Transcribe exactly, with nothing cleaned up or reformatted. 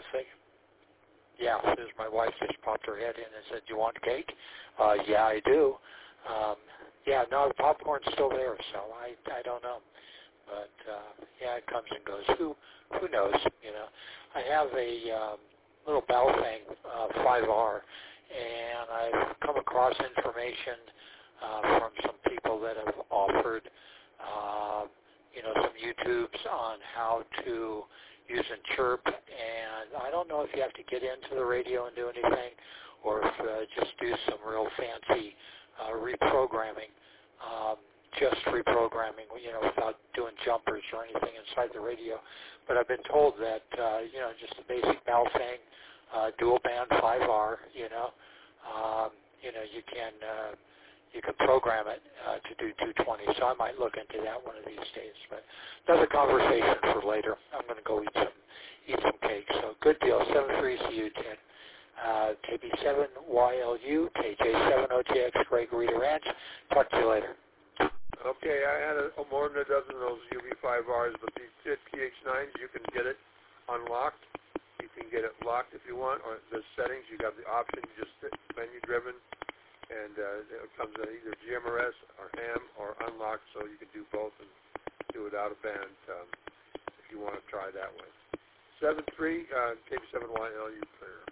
think. Yeah, there's my wife just popped her head in and said, "Do you want cake?" Uh, yeah, I do. Um, yeah, no, the popcorn's still there, so I I don't know. But uh, yeah, it comes and goes. Who who knows? You know, I have a um, little Baofeng uh, five R, and I've come across information uh, from some people that have offered, uh, you know, some YouTubes on how to use Chirp, and I don't know if you have to get into the radio and do anything, or if uh, just do some real fancy uh, reprogramming. Um, just reprogramming, you know, without doing jumpers or anything inside the radio. But I've been told that, uh, you know, just the basic Baofeng uh, dual band five R, you know, um, you know, you can uh, you can program it uh, to do two twenty. So I might look into that one of these days. But another conversation for later. I'm going to go eat some eat some cake. So good deal. seven three C U ten. Uh, K B seven Y L U, K J seven O T X, Greg Reader Ranch. Talk to you later. Okay, I had a, a more than a dozen of those U V five Rs, but these P H nines, you can get it unlocked. You can get it locked if you want, or the settings, you have the option, you just sit menu-driven, and uh, it comes in either G M R S or ham or unlocked, so you can do both and do it out of band um, if you want to try that way. seven three, uh, K B seven Y L U clear.